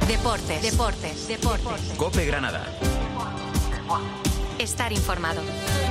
Deportes. COPE Granada. Estar informado.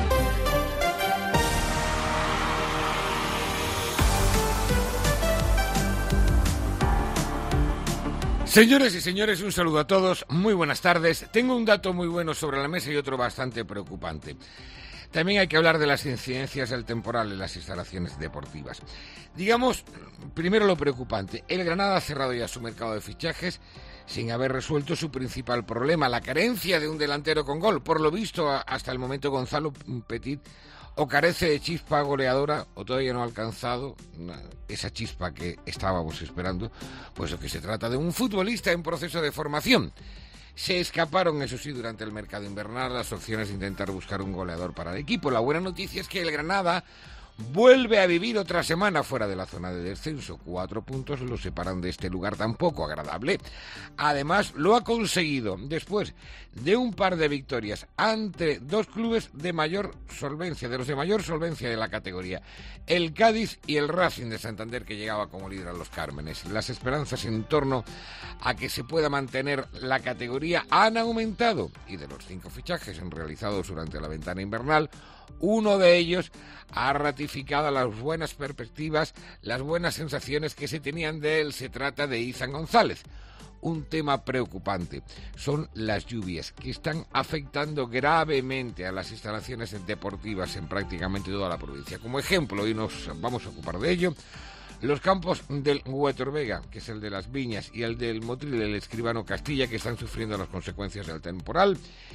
Señores y señores, un saludo a todos, muy buenas tardes. Tengo un dato muy bueno sobre la mesa y otro bastante preocupante. También hay que hablar de las incidencias del temporal en las instalaciones deportivas. Digamos, primero lo preocupante. El Granada ha cerrado ya su mercado de fichajes sin haber resuelto su principal problema, la carencia de un delantero con gol. Por lo visto, hasta el momento Gonzalo Petit o carece de chispa goleadora o todavía no ha alcanzado esa chispa que estábamos esperando, pues lo que se trata de un futbolista en proceso de formación. Se escaparon, eso sí, durante el mercado invernal las opciones de intentar buscar un goleador para el equipo. La buena noticia es que el Granada vuelve a vivir otra semana fuera de la zona de descenso. 4 puntos lo separan de este lugar tan poco agradable. Además, lo ha conseguido después de un par de victorias ante dos clubes de mayor solvencia, de los de mayor solvencia de la categoría. El Cádiz y el Racing de Santander, que llegaba como líder a los Cármenes. Las esperanzas en torno a que se pueda mantener la categoría han aumentado. Y de los 5 fichajes realizados durante la ventana invernal, uno de ellos ha ratificado las buenas perspectivas, las buenas sensaciones que se tenían de él. Se trata de Izan González. Un tema preocupante son las lluvias que están afectando gravemente a las instalaciones deportivas en prácticamente toda la provincia. Como ejemplo, y nos vamos a ocupar de ello, los campos del Huetorvega, que es el de las Viñas, y el del Motril, el Escribano Castilla, que están sufriendo las consecuencias del temporal.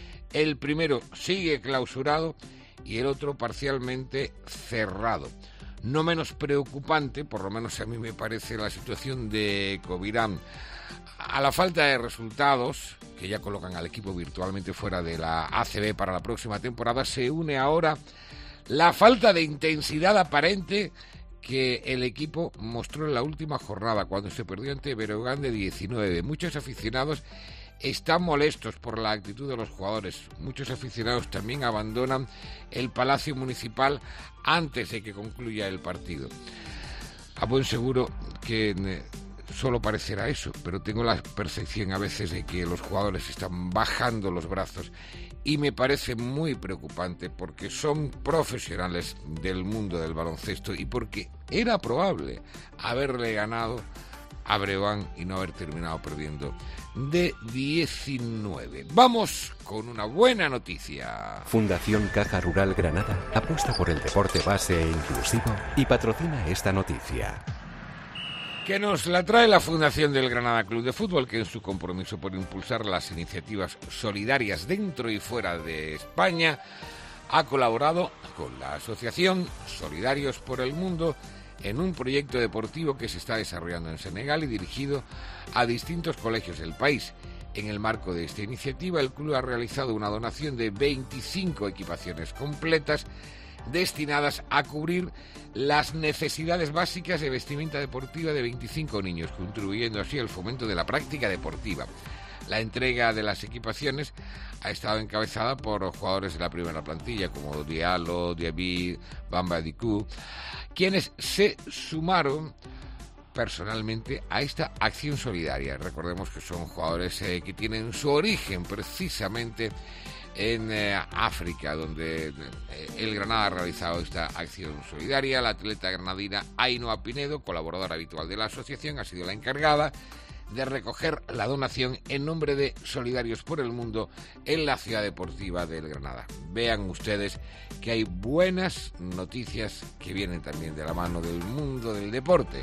El primero sigue clausurado y el otro parcialmente cerrado. No menos preocupante, por lo menos a mí me parece, la situación de Covirán. A la falta de resultados, que ya colocan al equipo virtualmente fuera de la ACB para la próxima temporada, se une ahora la falta de intensidad aparente que el equipo mostró en la última jornada, cuando se perdió ante Breogán de 19. Muchos aficionados están molestos por la actitud de los jugadores. Muchos aficionados también abandonan el Palacio Municipal antes de que concluya el partido. A buen seguro que solo parecerá eso, pero tengo la percepción a veces de que los jugadores están bajando los brazos y me parece muy preocupante porque son profesionales del mundo del baloncesto y porque era probable haberle ganado a Breogán y no haber terminado perdiendo de 19. Vamos con una buena noticia. Fundación Caja Rural Granada apuesta por el deporte base e inclusivo y patrocina esta noticia. Que nos la trae la Fundación del Granada Club de Fútbol, que en su compromiso por impulsar las iniciativas solidarias dentro y fuera de España ha colaborado con la Asociación Solidarios por el Mundo en un proyecto deportivo que se está desarrollando en Senegal y dirigido a distintos colegios del país. En el marco de esta iniciativa, el club ha realizado una donación de 25 equipaciones completas destinadas a cubrir las necesidades básicas de vestimenta deportiva de 25 niños, contribuyendo así al fomento de la práctica deportiva. La entrega de las equipaciones ha estado encabezada por jugadores de la primera plantilla como Diallo, Diaby, Bamba Diku, quienes se sumaron personalmente a esta acción solidaria. Recordemos que son jugadores que tienen su origen precisamente en África, donde el Granada ha realizado esta acción solidaria. La atleta granadina Ainhoa Pinedo, colaboradora habitual de la asociación, ha sido la encargada de recoger la donación en nombre de Solidarios por el Mundo en la ciudad deportiva del Granada. Vean ustedes que hay buenas noticias que vienen también de la mano del mundo del deporte.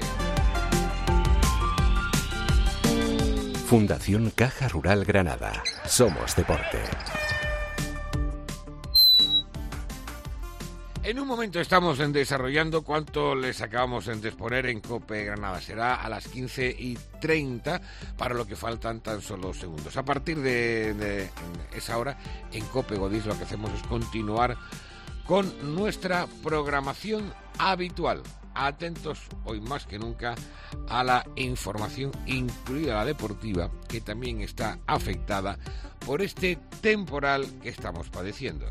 Fundación Caja Rural Granada. Somos deporte. En un momento estamos desarrollando cuánto les acabamos de exponer en COPE Granada. Será a las 15:30, para lo que faltan tan solo segundos. A partir de esa hora, en COPE Godís lo que hacemos es continuar con nuestra programación habitual. Atentos hoy más que nunca a la información, incluida la deportiva, que también está afectada por este temporal que estamos padeciendo.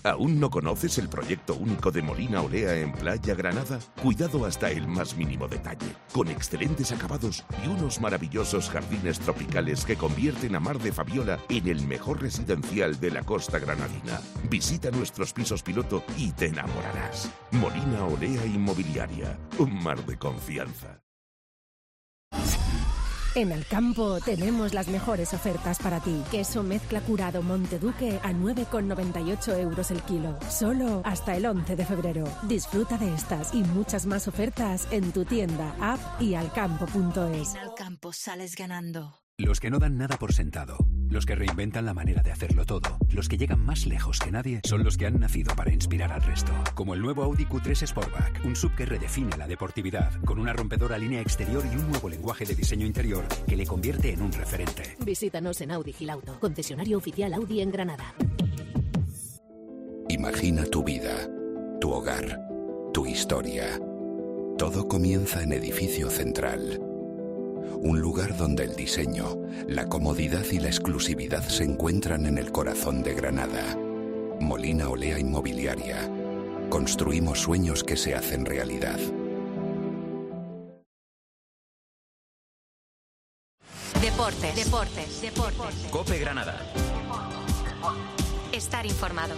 ¿Aún no conoces el proyecto único de Molina Olea en Playa Granada? Cuidado hasta el más mínimo detalle, con excelentes acabados y unos maravillosos jardines tropicales que convierten a Mar de Fabiola en el mejor residencial de la costa granadina. Visita nuestros pisos piloto y te enamorarás. Molina Olea Inmobiliaria, un mar de confianza. En Alcampo tenemos las mejores ofertas para ti. Queso mezcla curado Monteduque a 9,98 euros el kilo. Solo hasta el 11 de febrero. Disfruta de estas y muchas más ofertas en tu tienda, app y alcampo.es. En Alcampo sales ganando. Los que no dan nada por sentado, los que reinventan la manera de hacerlo todo, los que llegan más lejos que nadie, son los que han nacido para inspirar al resto. Como el nuevo Audi Q3 Sportback, un SUV que redefine la deportividad, con una rompedora línea exterior y un nuevo lenguaje de diseño interior que le convierte en un referente. Visítanos en Audi Gilauto, concesionario oficial Audi en Granada. Imagina tu vida, tu hogar, tu historia. Todo comienza en Edificio Central. Un lugar donde el diseño, la comodidad y la exclusividad se encuentran en el corazón de Granada. Molina Olea Inmobiliaria. Construimos sueños que se hacen realidad. Deportes. COPE Granada. Estar informado.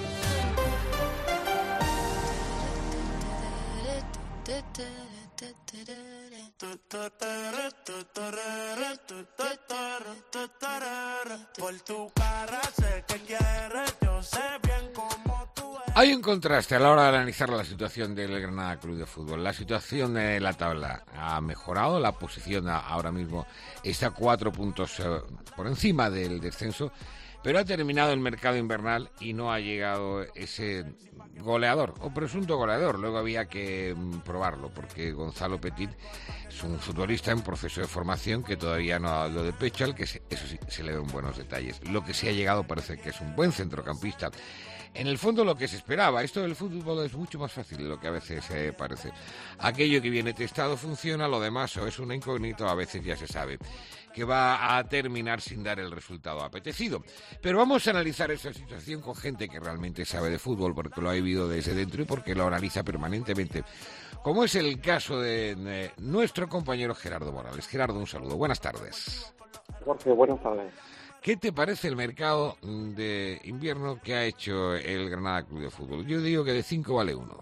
Hay un contraste a la hora de analizar la situación del Granada Club de Fútbol. La situación de la tabla ha mejorado, la posición ahora mismo está 4 puntos por encima del descenso, pero ha terminado el mercado invernal y no ha llegado ese goleador o presunto goleador. Luego había que probarlo, porque Gonzalo Petit es un futbolista en proceso de formación que todavía no ha dado de pecho, al que eso sí se le ven buenos detalles. Lo que sí ha llegado parece que es un buen centrocampista. En el fondo lo que se esperaba. Esto del fútbol es mucho más fácil de lo que a veces parece. Aquello que viene testado funciona, lo demás o es una incógnita o a veces ya se sabe que va a terminar sin dar el resultado apetecido. Pero vamos a analizar esa situación con gente que realmente sabe de fútbol, porque lo ha vivido desde dentro y porque lo analiza permanentemente, como es el caso de nuestro compañero Gerardo Morales. Gerardo, un saludo. Buenas tardes. Jorge, buenas tardes. ¿Qué te parece el mercado de invierno que ha hecho el Granada Club de Fútbol? Yo digo que de 5 vale 1.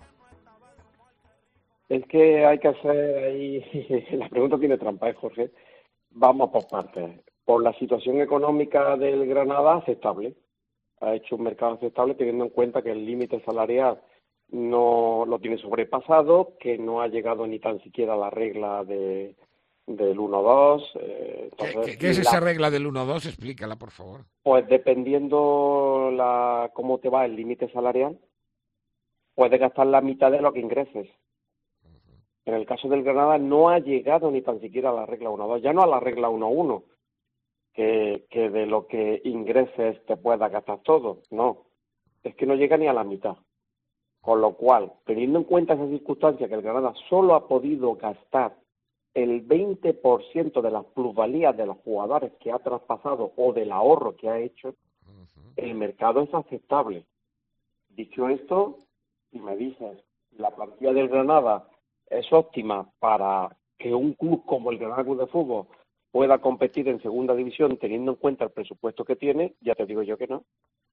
Es que hay que hacer ahí... La pregunta tiene trampa, Jorge. Vamos por partes. Por la situación económica del Granada, aceptable. Ha hecho un mercado aceptable teniendo en cuenta que el límite salarial no lo tiene sobrepasado, que no ha llegado ni tan siquiera a la regla del 1-2. ¿Qué es esa regla del 1-2? Explícala, por favor. Pues dependiendo cómo te va el límite salarial, puedes gastar la mitad de lo que ingreses. En el caso del Granada no ha llegado ni tan siquiera a la regla 1-2, ya no a la regla 1-1, que de lo que ingreses te puedas gastar todo. No, es que no llega ni a la mitad. Con lo cual, teniendo en cuenta esa circunstancia que el Granada solo ha podido gastar el 20% de las plusvalías de los jugadores que ha traspasado o del ahorro que ha hecho, el mercado es aceptable. Dicho esto, si me dices, la plantilla del Granada es óptima para que un club como el Granada Club de Fútbol pueda competir en segunda división teniendo en cuenta el presupuesto que tiene, ya te digo yo que no.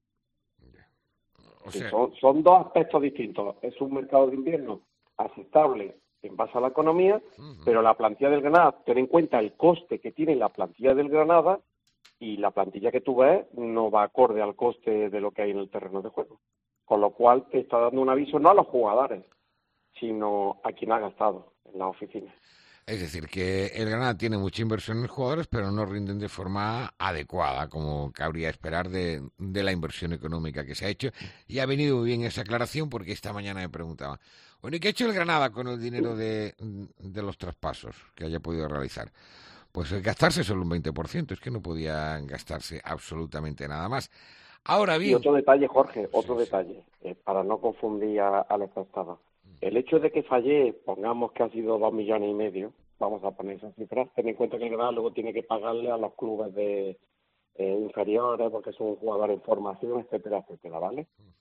O sea, son dos aspectos distintos. Es un mercado de invierno aceptable en base a la economía, pero la plantilla del Granada, ten en cuenta el coste que tiene la plantilla del Granada y la plantilla que tú ves no va acorde al coste de lo que hay en el terreno de juego. Con lo cual te está dando un aviso no a los jugadores, sino a quien ha gastado en la oficina. Es decir, que el Granada tiene mucha inversión en los jugadores, pero no rinden de forma adecuada, como cabría esperar de la inversión económica que se ha hecho. Y ha venido muy bien esa aclaración, porque esta mañana me preguntaba, bueno, ¿y qué ha hecho el Granada con el dinero de los traspasos que haya podido realizar? Pues gastarse solo un 20%, es que no podían gastarse absolutamente nada más. Ahora bien... Y otro detalle, Jorge, detalle, para no confundir al espectador. El hecho de que fallé, pongamos que ha sido 2,5 millones, vamos a poner esa cifra, ten en cuenta que el Granada luego tiene que pagarle a los clubes de inferiores porque son jugadores en formación, etcétera, etcétera, ¿vale?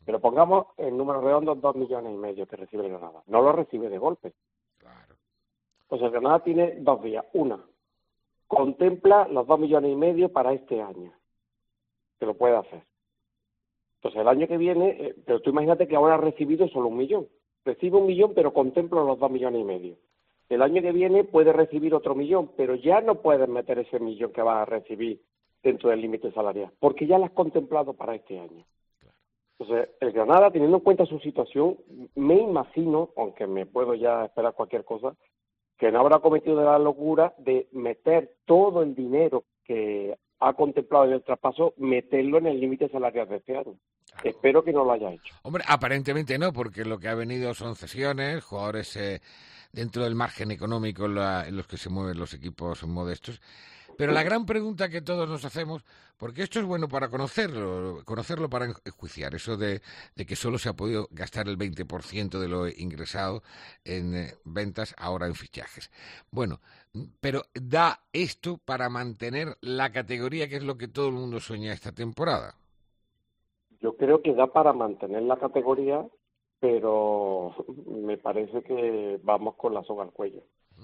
Pero pongamos el número redondo, 2,5 millones que recibe el Granada. No lo recibe de golpe. Claro. Pues el Granada tiene 2 vías. Una, contempla los 2,5 millones para este año. Que lo puede hacer. Entonces el año que viene, pero tú imagínate que ahora ha recibido solo 1 millón. Recibe 1 millón, pero contempla los 2,5 millones. El año que viene puede recibir otro 1 millón, pero ya no puedes meter ese 1 millón que vas a recibir dentro del límite salarial, porque ya lo has contemplado para este año. Entonces, el Granada, teniendo en cuenta su situación, me imagino, aunque me puedo ya esperar cualquier cosa, que no habrá cometido la locura de meter todo el dinero que ha contemplado en el traspaso, meterlo en el límite salarial de este año. Claro. Espero que no lo haya hecho. Hombre, aparentemente no, porque lo que ha venido son cesiones, jugadores dentro del margen económico en los que se mueven los equipos modestos. Pero la gran pregunta que todos nos hacemos, porque esto es bueno para conocerlo para enjuiciar, eso de que solo se ha podido gastar el 20% de lo ingresado en ventas, ahora en fichajes. Bueno, pero ¿da esto para mantener la categoría, que es lo que todo el mundo sueña esta temporada? Yo creo que da para mantener la categoría, pero me parece que vamos con la soga al cuello.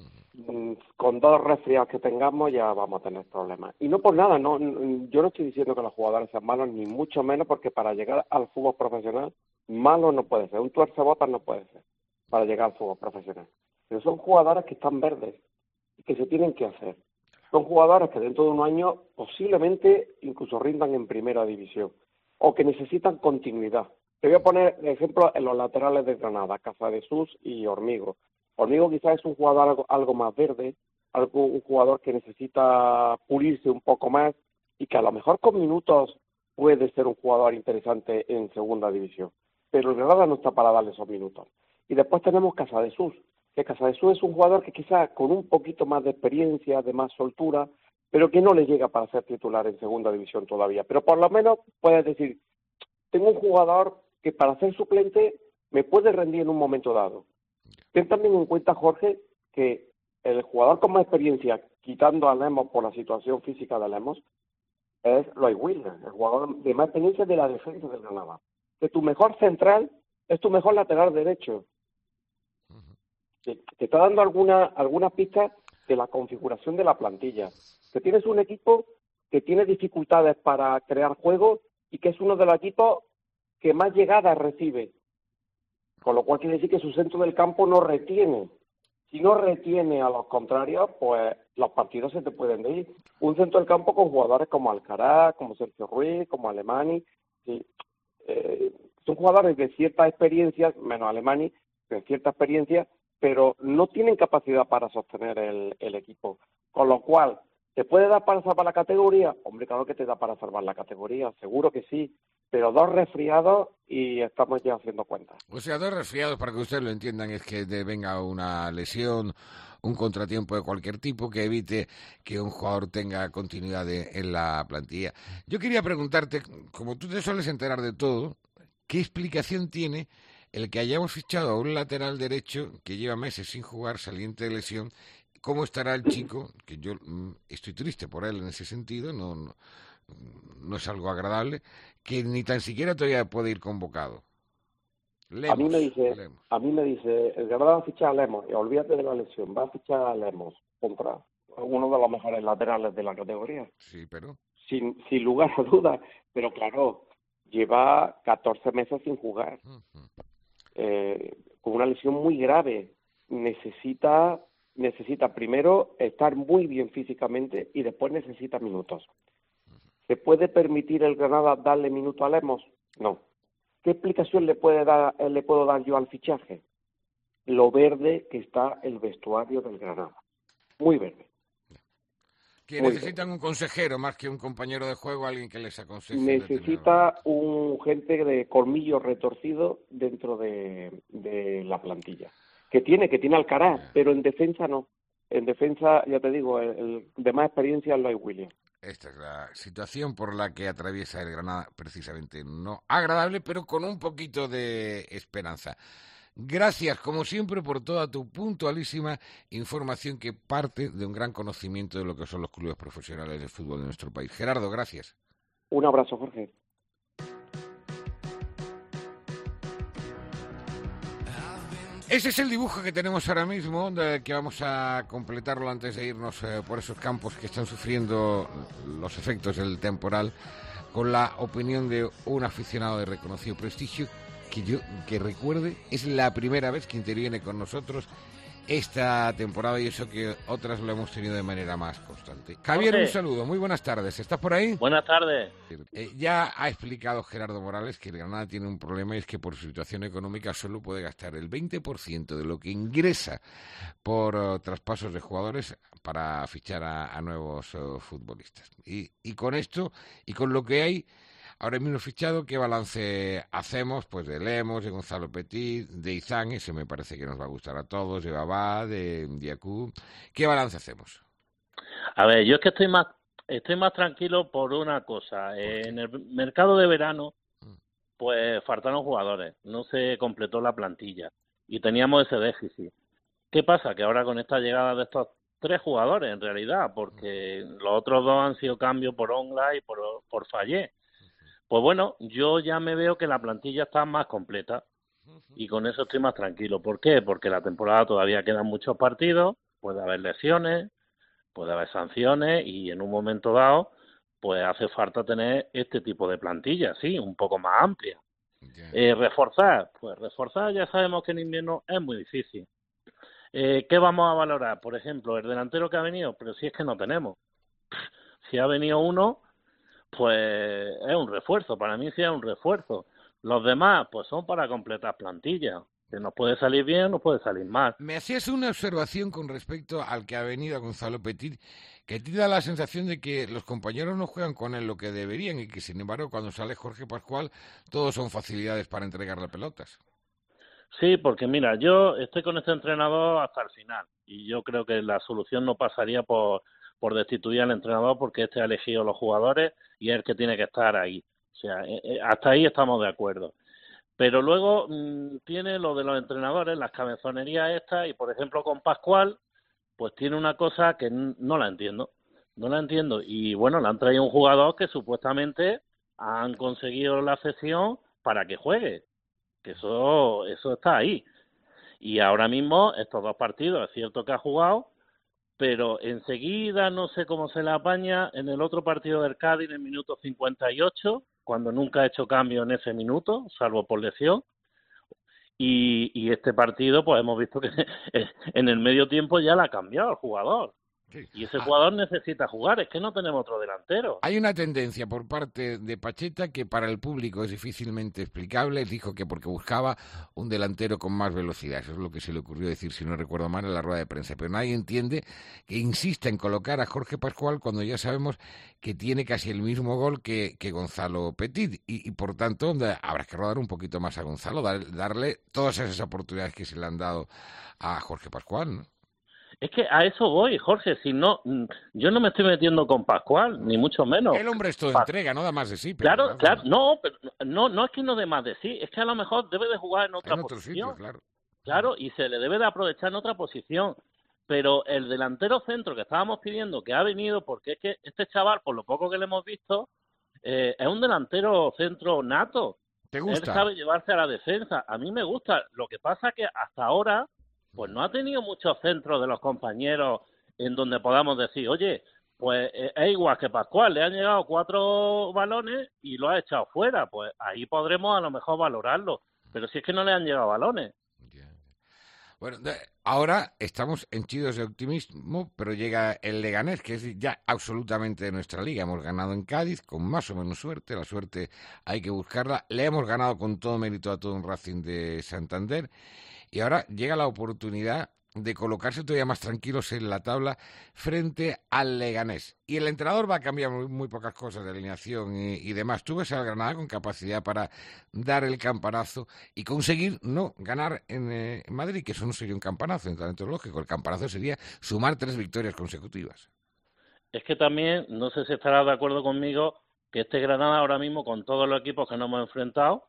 Con 2 resfriados que tengamos ya vamos a tener problemas. Y no por nada, yo no estoy diciendo que los jugadores sean malos, ni mucho menos, porque para llegar al fútbol profesional, malo no puede ser, un tuercebotas no puede ser para llegar al fútbol profesional. Pero son jugadores que están verdes y que se tienen que hacer. Son jugadores que dentro de un año posiblemente incluso rindan en primera división o que necesitan continuidad. Te voy a poner ejemplo en los laterales de Granada, Casadesús y Hormigo. Hormigo quizás es un jugador algo más verde, un jugador que necesita pulirse un poco más y que a lo mejor con minutos puede ser un jugador interesante en segunda división. Pero el Granada no está para darle esos minutos. Y después tenemos Casadesús, que Casadesús es un jugador que quizás con un poquito más de experiencia, de más soltura, pero que no le llega para ser titular en segunda división todavía. Pero por lo menos puedes decir, tengo un jugador que para ser suplente me puede rendir en un momento dado. Ten también en cuenta, Jorge, que el jugador con más experiencia, quitando a Lemos por la situación física de Lemos, es Lois Williams, el jugador de más experiencia de la defensa del Granada. Que tu mejor central es tu mejor lateral derecho. Te está dando algunas pistas de la configuración de la plantilla. Que tienes un equipo que tiene dificultades para crear juego y que es uno de los equipos que más llegadas recibe. Con lo cual quiere decir que su centro del campo no retiene. Si no retiene a los contrarios, pues los partidos se te pueden ir. Un centro del campo con jugadores como Alcaraz, como Sergio Ruiz, como Alemany. Sí. Son jugadores de cierta experiencia, menos Alemany, de cierta experiencia, pero no tienen capacidad para sostener el equipo. Con lo cual, ¿te puede dar para salvar la categoría? Hombre, claro que te da para salvar la categoría, seguro que sí. Pero 2 resfriados y estamos ya haciendo cuentas. O sea, 2 resfriados, para que ustedes lo entiendan, es que venga una lesión, un contratiempo de cualquier tipo que evite que un jugador tenga continuidad en la plantilla. Yo quería preguntarte, como tú te sueles enterar de todo, ¿qué explicación tiene el que hayamos fichado a un lateral derecho que lleva meses sin jugar, saliente de lesión? ¿Cómo estará el chico? Que yo estoy triste por él en ese sentido, no es algo agradable, que ni tan siquiera todavía puede ir convocado. Lemos, a mí me dice, el Granada va a fichar a Lemos, y olvídate de la lesión, va a fichar a Lemos contra uno de los mejores laterales de la categoría. Sí, pero... Sin lugar a dudas, pero claro, lleva 14 meses sin jugar, con una lesión muy grave. Necesita primero estar muy bien físicamente y después necesita minutos. ¿Se puede permitir el Granada darle minuto a Lemos? No. ¿Qué explicación le puedo dar yo al fichaje? Lo verde que está el vestuario del Granada. Muy verde. Que necesitan un consejero más que un compañero de juego, alguien que les aconseje. Necesita un gente de colmillo retorcido dentro de la plantilla. Que tiene Alcaraz, pero en defensa no. En defensa, ya te digo, el de más experiencia es Lois Williams. Esta es la situación por la que atraviesa el Granada, precisamente no agradable, pero con un poquito de esperanza. Gracias, como siempre, por toda tu puntualísima información que parte de un gran conocimiento de lo que son los clubes profesionales del fútbol de nuestro país. Gerardo, gracias. Un abrazo, Jorge. Ese es el dibujo que tenemos ahora mismo, que vamos a completarlo antes de irnos por esos campos que están sufriendo los efectos del temporal, con la opinión de un aficionado de reconocido prestigio, que recuerde, es la primera vez que interviene con nosotros esta temporada, y eso que otras lo hemos tenido de manera más constante. Javier, un saludo, muy buenas tardes, ¿estás por ahí? Buenas tardes. Ya ha explicado Gerardo Morales que el Granada tiene un problema, y es que por su situación económica solo puede gastar el 20% de lo que ingresa por traspasos de jugadores para fichar a nuevos futbolistas. Y con esto, y con lo que hay ahora mismo fichado, ¿qué balance hacemos? Pues de Lemos, de Gonzalo Petit, de Izán, ese me parece que nos va a gustar a todos, de Babá, de Diacú. ¿Qué balance hacemos? A ver, yo es que estoy más tranquilo por una cosa. En el mercado de verano, pues faltaron jugadores, no se completó la plantilla y teníamos ese déficit. ¿Qué pasa? Que ahora con esta llegada de estos 3 jugadores, en realidad, porque los otros 2 han sido cambios por Ongla y por Fallé. Pues bueno, yo ya me veo que la plantilla está más completa y con eso estoy más tranquilo. ¿Por qué? Porque la temporada todavía quedan muchos partidos, puede haber lesiones, puede haber sanciones y en un momento dado pues hace falta tener este tipo de plantilla, sí, un poco más amplia. Reforzar, pues reforzar ya sabemos que en invierno es muy difícil. ¿Qué vamos a valorar? Por ejemplo, el delantero que ha venido, pero si es que no tenemos. Si ha venido uno, pues es un refuerzo, para mí sí es un refuerzo. Los demás, pues son para completar plantillas. Que nos puede salir bien, nos puede salir mal. Me hacías una observación con respecto al que ha venido Gonzalo Petit, que te da la sensación de que los compañeros no juegan con él lo que deberían y que, sin embargo, cuando sale Jorge Pascual, todos son facilidades para entregarle pelotas. Sí, porque mira, yo estoy con este entrenador hasta el final y yo creo que la solución no pasaría por destituir al entrenador, porque este ha elegido los jugadores y es el que tiene que estar ahí. O sea, hasta ahí estamos de acuerdo. Pero luego tiene lo de los entrenadores, las cabezonerías estas, y por ejemplo con Pascual, pues tiene una cosa que no la entiendo. No la entiendo. Y bueno, le han traído un jugador que supuestamente han conseguido la cesión para que juegue. Que eso está ahí. Y ahora mismo, estos 2 partidos, es cierto que ha jugado, pero enseguida no sé cómo se la apaña en el otro partido del Cádiz en el minuto 58, cuando nunca ha hecho cambio en ese minuto, salvo por lesión. Y este partido, pues hemos visto que en el medio tiempo ya la ha cambiado el jugador. Sí. Y ese jugador necesita jugar, es que no tenemos otro delantero. Hay una tendencia por parte de Pacheta que para el público es difícilmente explicable. Dijo que porque buscaba un delantero con más velocidad. Eso es lo que se le ocurrió decir, si no recuerdo mal, en la rueda de prensa. Pero nadie entiende que insista en colocar a Jorge Pascual cuando ya sabemos que tiene casi el mismo gol que Gonzalo Petit. Y por tanto, habrá que rodar un poquito más a Gonzalo, darle todas esas oportunidades que se le han dado a Jorge Pascual, ¿no? Es que a eso voy, Jorge, si no, yo no me estoy metiendo con Pascual, ni mucho menos. El hombre es todo entrega, no da más de sí. Pero claro, no es que no dé más de sí, es que a lo mejor debe de jugar en otra posición. Sitio, Claro, y se le debe de aprovechar en otra posición. Pero el delantero centro que estábamos pidiendo, que ha venido, porque es que este chaval, por lo poco que le hemos visto, es un delantero centro nato. ¿Te gusta? Él sabe llevarse a la defensa. A mí me gusta. Lo que pasa es que hasta ahora pues no ha tenido muchos centros de los compañeros en donde podamos decir, oye, pues es igual que Pascual, le han llegado 4 balones y lo ha echado fuera, pues ahí podremos a lo mejor valorarlo, pero si es que no le han llegado balones. Bueno, ahora estamos henchidos de optimismo, pero llega el Leganés, que es ya absolutamente de nuestra liga. Hemos ganado en Cádiz con más o menos suerte, la suerte hay que buscarla, le hemos ganado con todo mérito a todo un Racing de Santander. Y ahora llega la oportunidad de colocarse todavía más tranquilos en la tabla frente al Leganés. Y el entrenador va a cambiar muy pocas cosas de alineación y demás. Tú ves al Granada con capacidad para dar el campanazo y conseguir no ganar en Madrid, que eso no sería un campanazo, en talento lógico. El campanazo sería sumar 3 victorias consecutivas. Es que también, no sé si estarás de acuerdo conmigo, que este Granada ahora mismo, con todos los equipos que nos hemos enfrentado,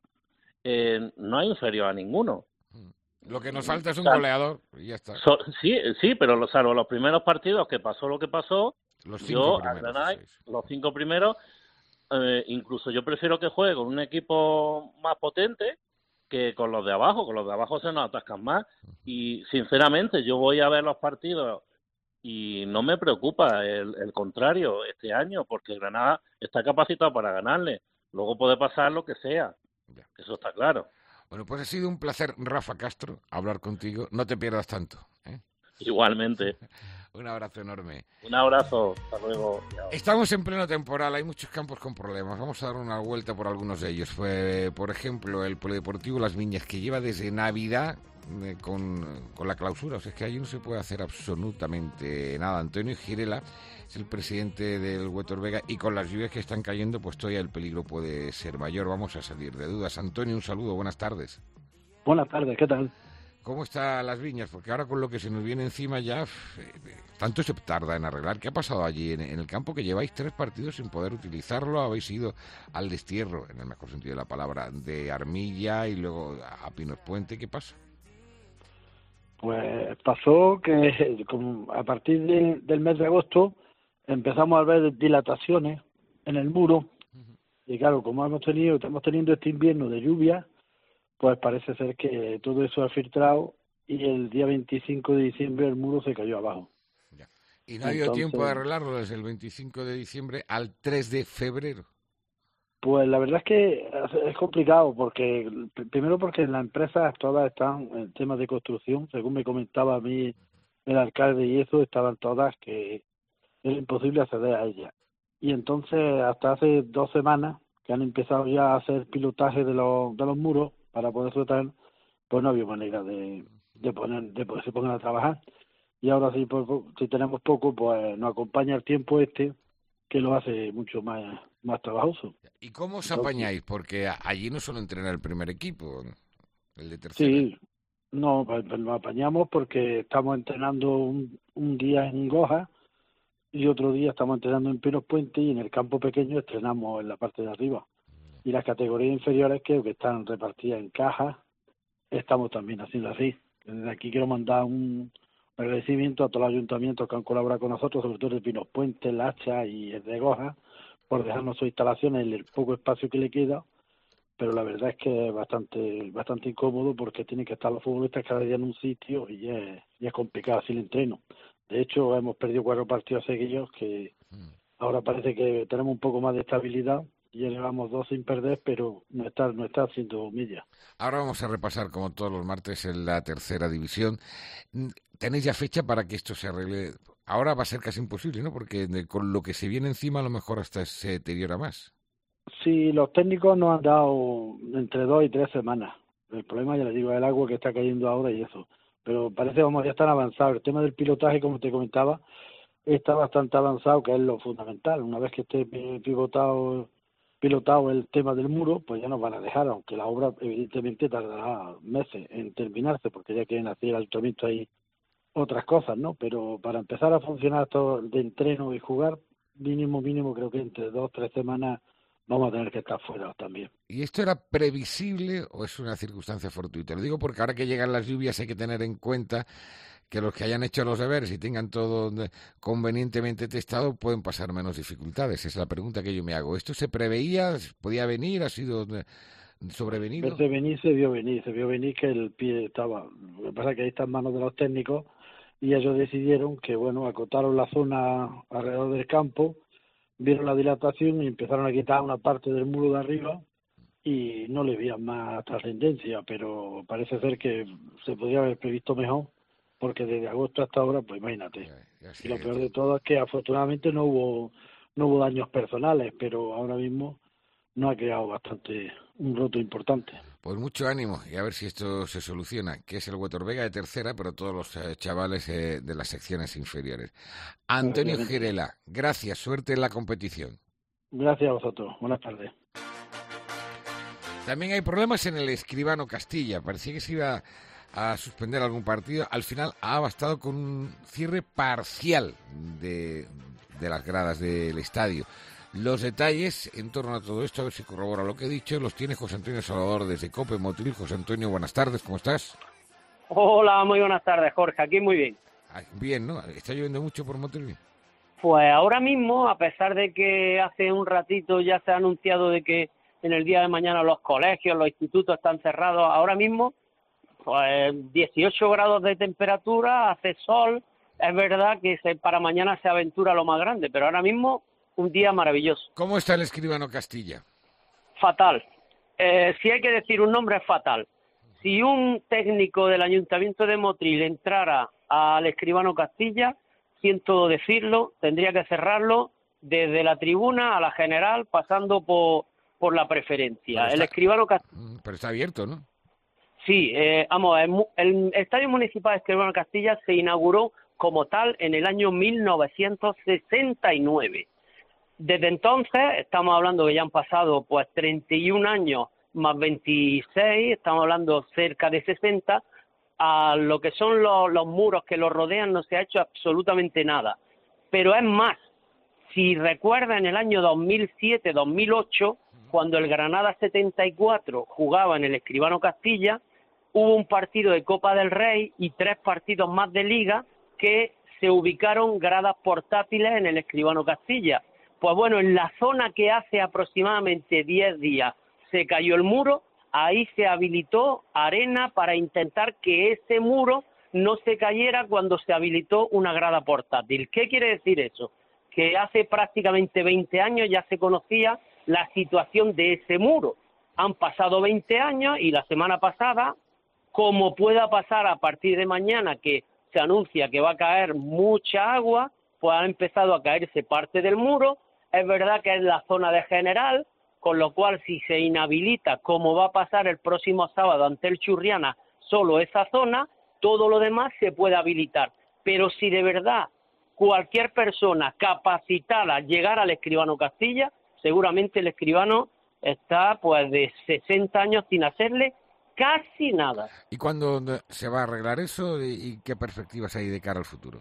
no es inferior a ninguno. Lo que nos falta es un goleador y ya está. Sí, pero salvo los primeros partidos que pasó lo que pasó, los 5 primeros, Granada, los 5 primeros, incluso yo prefiero que juegue con un equipo más potente, que con los de abajo se nos atascan más. Y sinceramente yo voy a ver los partidos y no me preocupa el contrario este año, porque Granada está capacitado para ganarle. Luego puede pasar lo que sea, eso está claro. Bueno, pues ha sido un placer, Rafa Castro, hablar contigo. No te pierdas tanto, ¿eh? Igualmente. Un abrazo enorme. Un abrazo, hasta luego. Estamos en pleno temporal, hay muchos campos con problemas. Vamos a dar una vuelta por algunos de ellos. Por ejemplo, el Polideportivo Las Viñas, que lleva desde Navidad con la clausura. O sea, es que allí no se puede hacer absolutamente nada. Antonio Girela es el presidente del Huetor Vega, y con las lluvias que están cayendo, pues todavía el peligro puede ser mayor. Vamos a salir de dudas. Antonio, un saludo, buenas tardes. Buenas tardes, ¿qué tal? ¿Cómo están Las Viñas? Porque ahora con lo que se nos viene encima ya, tanto se tarda en arreglar. ¿Qué ha pasado allí en el campo, que lleváis 3 partidos sin poder utilizarlo? Habéis ido al destierro, en el mejor sentido de la palabra, de Armilla y luego a Pinos Puente. ¿Qué pasa? Pues pasó que a partir del mes de agosto empezamos a ver dilataciones en el muro, y claro, como estamos teniendo este invierno de lluvia, pues parece ser que todo eso ha filtrado, y el día 25 de diciembre el muro se cayó abajo. Ya. ¿Y no ha habido tiempo de arreglarlo desde el 25 de diciembre al 3 de febrero? Pues la verdad es que es complicado, porque primero porque las empresas todas están en temas de construcción, según me comentaba a mí el alcalde, y eso estaban todas que era imposible acceder a ellas. Y entonces hasta hace 2 semanas que han empezado ya a hacer pilotaje de los muros para poder tratar, pues no había manera de poder se pongan a trabajar. Y ahora sí, pues, si tenemos poco, pues nos acompaña el tiempo que lo hace mucho más trabajoso. ¿Y cómo os apañáis? Porque allí no solo entrena el primer equipo, el de tercera. Sí, no, pues nos apañamos porque estamos entrenando un día en Goja y otro día estamos entrenando en Pinos Puente, y en el campo pequeño entrenamos en la parte de arriba. Y las categorías inferiores que están repartidas en cajas, estamos también haciendo así. Desde aquí quiero mandar un agradecimiento a todos los ayuntamientos que han colaborado con nosotros, sobre todo el de Pinos Puente, el Hacha y el de Goja, por dejarnos sus instalaciones en el poco espacio que le queda, pero la verdad es que es bastante incómodo, porque tienen que estar los futbolistas cada día en un sitio, y es complicado así el entreno. De hecho, hemos perdido 4 partidos seguidos, que ahora parece que tenemos un poco más de estabilidad, y ya llevamos 2 sin perder, pero no está haciendo millas. Ahora vamos a repasar, como todos los martes, en la tercera división. ¿Tenéis ya fecha para que esto se arregle? Ahora va a ser casi imposible, ¿no? Porque con lo que se viene encima, a lo mejor hasta se deteriora más. Sí, los técnicos nos han dado entre 2 y 3 semanas. El problema, ya les digo, es el agua que está cayendo ahora y eso. Pero parece que ya están avanzados. El tema del pilotaje, como te comentaba, está bastante avanzado, que es lo fundamental. Una vez que esté pilotado el tema del muro, pues ya nos van a dejar, aunque la obra evidentemente tardará meses en terminarse, porque ya quieren hacer el ayuntamiento ahí otras cosas, ¿no? Pero para empezar a funcionar todo de entreno y jugar, mínimo creo que entre 2 o 3 semanas vamos a tener que estar fuera también. ¿Y esto era previsible o es una circunstancia fortuita? Lo digo porque ahora que llegan las lluvias hay que tener en cuenta que los que hayan hecho los deberes y tengan todo convenientemente testado pueden pasar menos dificultades. Esa es la pregunta que yo me hago. ¿Esto se preveía? ¿Podía venir? ¿Ha sido sobrevenido? Se vio venir que el pie estaba. Lo que pasa es que ahí está en manos de los técnicos, y ellos decidieron que, bueno, acotaron la zona alrededor del campo, vieron la dilatación y empezaron a quitar una parte del muro de arriba, y no le veían más trascendencia, pero parece ser que se podría haber previsto mejor, porque desde agosto hasta ahora, pues imagínate. Y lo peor de todo es que afortunadamente no hubo daños personales, pero ahora mismo no ha creado un roto importante. Pues mucho ánimo y a ver si esto se soluciona, que es el Huetor Vega de tercera, pero todos los chavales de las secciones inferiores. Antonio Girela, gracias, suerte en la competición. Gracias a vosotros, buenas tardes. También hay problemas en el Escribano Castilla, parecía que se iba a suspender algún partido, al final ha bastado con un cierre parcial de las gradas del estadio. Los detalles en torno a todo esto, a ver si corrobora lo que he dicho, los tiene José Antonio Salvador desde Cope Motril. José Antonio, buenas tardes, ¿cómo estás? Hola, muy buenas tardes, Jorge, aquí muy bien. Bien, ¿no? ¿Está lloviendo mucho por Motril? Pues ahora mismo, a pesar de que hace un ratito ya se ha anunciado de que en el día de mañana los colegios, los institutos están cerrados. Ahora mismo, pues 18 grados de temperatura, hace sol. Es verdad que para mañana se aventura lo más grande, pero ahora mismo un día maravilloso. ¿Cómo está el escribano Castilla? Fatal. Si hay que decir un nombre, es fatal. Si un técnico del Ayuntamiento de Motril entrara al escribano Castilla, siento decirlo, tendría que cerrarlo desde la tribuna a la general, pasando por la preferencia. El escribano Castilla... Pero está abierto, ¿no? Sí, el Estadio Municipal de Escribano Castilla se inauguró como tal en el año 1969. Desde entonces, estamos hablando que ya han pasado pues 31 años más 26, estamos hablando cerca de 60, a lo que son los muros que lo rodean no se ha hecho absolutamente nada. Pero es más, si recuerda en el año 2007-2008, cuando el Granada 74 jugaba en el Escribano Castilla, hubo un partido de Copa del Rey y 3 partidos más de Liga que se ubicaron gradas portátiles en el Escribano Castilla. Pues bueno, en la zona que hace aproximadamente 10 días se cayó el muro, ahí se habilitó arena para intentar que ese muro no se cayera cuando se habilitó una grada portátil. ¿Qué quiere decir eso? Que hace prácticamente 20 años ya se conocía la situación de ese muro. Han pasado 20 años y la semana pasada, como pueda pasar a partir de mañana, que se anuncia que va a caer mucha agua, pues ha empezado a caerse parte del muro. Es verdad que es la zona de General, con lo cual si se inhabilita, como va a pasar el próximo sábado ante el Churriana, solo esa zona, todo lo demás se puede habilitar. Pero si de verdad cualquier persona capacitada llegara al Escribano Castilla, seguramente el escribano está pues de 60 años sin hacerle casi nada. ¿Y cuándo se va a arreglar eso y qué perspectivas hay de cara al futuro?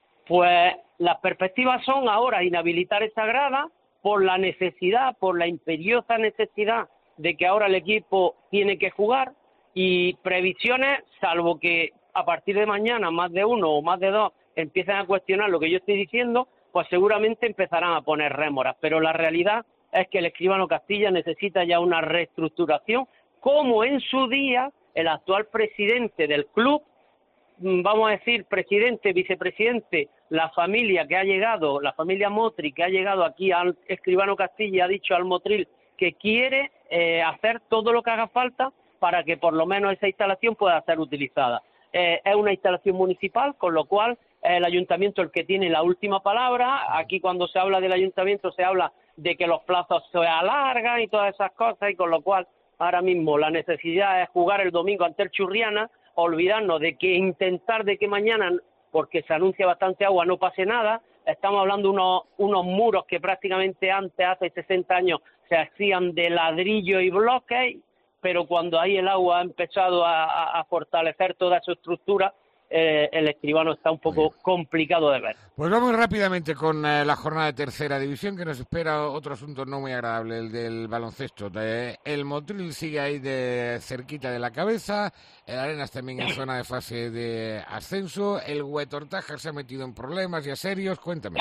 Pues las perspectivas son ahora inhabilitar esa grada por la necesidad, por la imperiosa necesidad de que ahora el equipo tiene que jugar, y previsiones, salvo que a partir de mañana más de uno o más de dos empiecen a cuestionar lo que yo estoy diciendo, pues seguramente empezarán a poner rémoras. Pero la realidad es que el Escribano Castilla necesita ya una reestructuración, como en su día el actual presidente del club, vamos a decir presidente, vicepresidente, la familia que ha llegado, la familia Motril que ha llegado aquí al Escribano Castilla, ha dicho al Motril que quiere hacer todo lo que haga falta para que por lo menos esa instalación pueda ser utilizada. Es una instalación municipal, con lo cual es el ayuntamiento el que tiene la última palabra. Aquí cuando se habla del ayuntamiento se habla de que los plazos se alargan y todas esas cosas, y con lo cual ahora mismo la necesidad es jugar el domingo ante el Churriana, olvidarnos de que intentar de que mañana, porque se anuncia bastante agua, no pase nada. Estamos hablando de unos muros que prácticamente antes, hace 60 años, se hacían de ladrillo y bloques, pero cuando ahí el agua ha empezado a fortalecer toda su estructura, el escribano está un poco complicado de ver. Pues vamos rápidamente con la jornada de tercera división, que nos espera otro asunto no muy agradable, el del baloncesto. El Motril sigue ahí de cerquita de la cabeza, el Arenas también en zona de fase de ascenso, el Huetortaja se ha metido en problemas ya serios, cuéntame.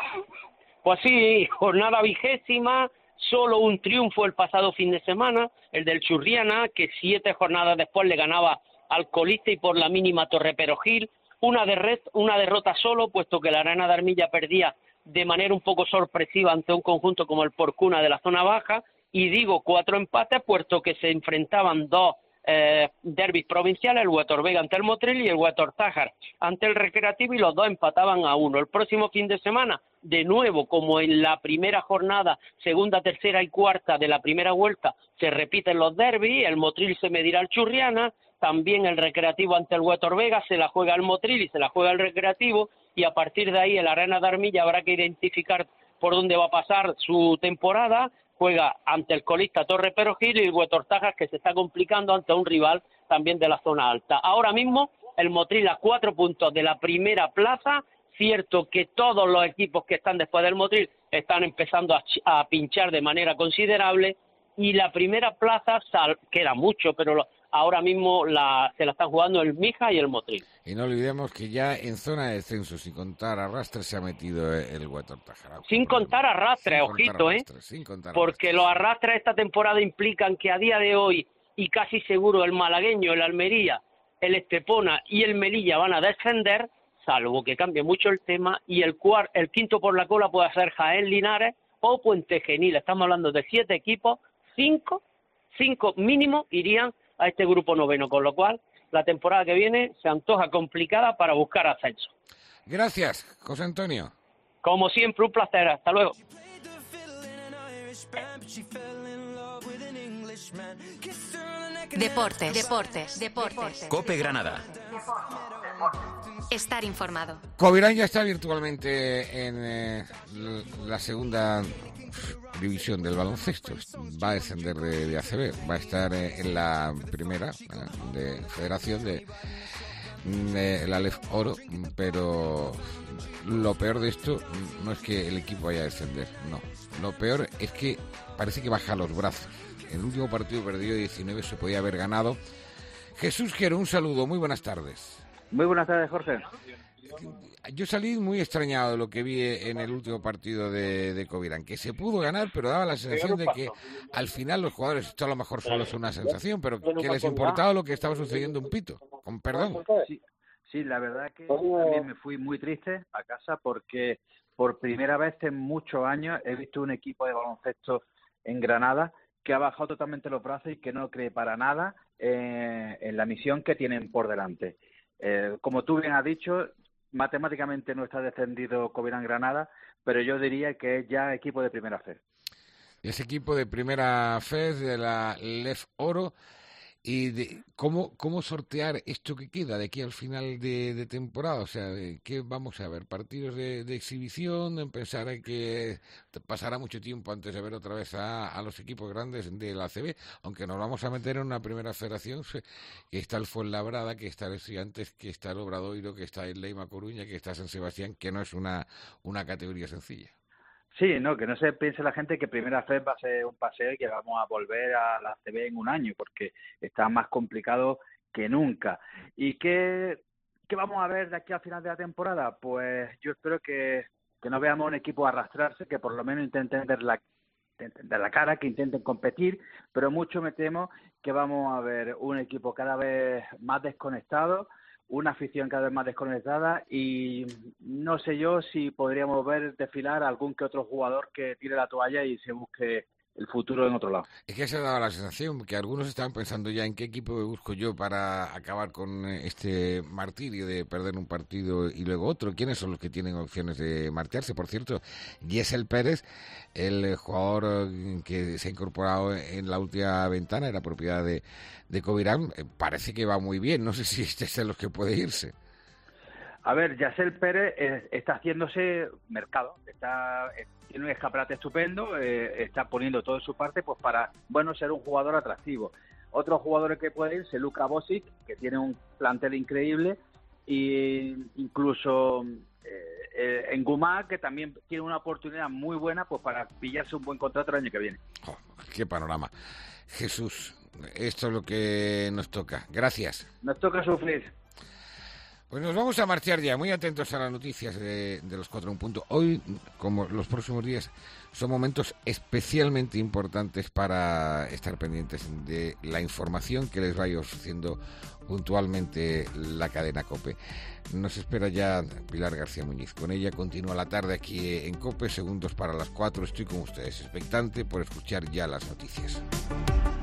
Pues sí, jornada 20ª, solo un triunfo el pasado fin de semana, el del Churriana, que 7 jornadas después le ganaba al colista y por la mínima Torreperogil, una derrota solo, puesto que la Arena de Armilla perdía de manera un poco sorpresiva ante un conjunto como el Porcuna de la zona baja, y digo 4 empates, puesto que se enfrentaban 2 derbis provinciales, el Huetor-Vega ante el Motril y el Huetor-Tájar ante el Recreativo, y los dos empataban a 1. El próximo fin de semana, de nuevo, como en la primera jornada, segunda, tercera y cuarta de la primera vuelta, se repiten los derbis, el Motril se medirá al Churriana, también el Recreativo ante el Huetor-Vega, se la juega el Motril y se la juega el Recreativo, y a partir de ahí el Arena de Armilla habrá que identificar por dónde va a pasar su temporada. Juega ante el colista Torreperogil y el Huetor-Tájar, que se está complicando ante un rival también de la zona alta. Ahora mismo el Motril a 4 puntos de la primera plaza. Cierto que todos los equipos que están después del Motril están empezando a pinchar de manera considerable, y la primera plaza queda mucho, pero ahora mismo se la están jugando el Mijas y el Motril. Y no olvidemos que ya en zona de descenso, sin contar arrastres, se ha metido el Huetor Tajara. Sin contar arrastres, ojito, porque los arrastres esta temporada implican que a día de hoy, y casi seguro el malagueño, el Almería, el Estepona y el Melilla van a descender, salvo que cambie mucho el tema, y el quinto por la cola puede ser Jaén, Linares o Puente Genil. Estamos hablando de 7 equipos, 5 mínimo irían a este grupo noveno, con lo cual la temporada que viene se antoja complicada para buscar ascenso. Gracias, José Antonio. Como siempre, un placer. Hasta luego. Deportes. COPE Granada. Estar informado. Covirán ya está virtualmente en la segunda división del baloncesto. Va a descender de ACB, va a estar en la primera de Federación de la LEF Oro, pero lo peor de esto no es que el equipo vaya a descender, no. Lo peor es que parece que baja los brazos. En el último partido perdió 19, se podía haber ganado. Jesús Quero, un saludo, muy buenas tardes. Muy buenas tardes, Jorge. Yo salí muy extrañado de lo que vi en el último partido de Covirán, que se pudo ganar, pero daba la sensación de que al final los jugadores, esto a lo mejor solo es una sensación, pero que les importaba lo que estaba sucediendo un pito, con perdón. Sí, la verdad que también me fui muy triste a casa porque por primera vez en muchos años he visto un equipo de baloncesto en Granada que ha bajado totalmente los brazos y que no cree para nada en la misión que tienen por delante. Como tú bien has dicho, matemáticamente no está descendido Covirán Granada, pero yo diría que es ya equipo de primera fe. Es equipo de primera fe de la LEF Oro. ¿Y cómo sortear esto que queda de aquí al final de temporada? O sea, ¿qué vamos a ver? ¿Partidos de exhibición? Pensar que pasará mucho tiempo antes de ver otra vez a los equipos grandes de la ACB, aunque nos vamos a meter en una primera federación que está el Fuenlabrada, que está el Estudiantes, que está el Obradoiro, que está el Leima Coruña, que está San Sebastián, que no es una categoría sencilla. Sí, no, que no se piense la gente que Primera Fe va a ser un paseo y que vamos a volver a la ACB en un año, porque está más complicado que nunca. ¿Y qué vamos a ver de aquí al final de la temporada? Pues yo espero que no veamos un equipo arrastrarse, que por lo menos intenten dar la cara, que intenten competir, pero mucho me temo que vamos a ver un equipo cada vez más desconectado, una afición cada vez más desconectada y no sé yo si podríamos ver desfilar a algún que otro jugador que tire la toalla y se busque el futuro en otro lado. Es que se ha dado la sensación que algunos estaban pensando ya en qué equipo me busco yo para acabar con este martirio de perder un partido y luego otro. ¿Quiénes son los que tienen opciones de marcharse? Por cierto, Yesel Pérez, el jugador que se ha incorporado en la última ventana, era propiedad de Covirán, parece que va muy bien. No sé si este es de los que puede irse. A ver, Yesel Pérez está haciéndose mercado, tiene un escaparate estupendo, está poniendo todo de su parte pues para ser un jugador atractivo. Otros jugadores que pueden irse, Luka Bosic, que tiene un plantel increíble, e incluso en Gumá, que también tiene una oportunidad muy buena pues para pillarse un buen contrato el año que viene. Oh, ¡qué panorama! Jesús, esto es lo que nos toca. Gracias. Nos toca sufrir. Pues nos vamos a marchar ya, muy atentos a las noticias de los 4 en punto. Hoy, como los próximos días, son momentos especialmente importantes para estar pendientes de la información que les vaya ofreciendo puntualmente la cadena COPE. Nos espera ya Pilar García Muñiz. Con ella continúa la tarde aquí en COPE, segundos para las 4. Estoy con ustedes, expectante por escuchar ya las noticias.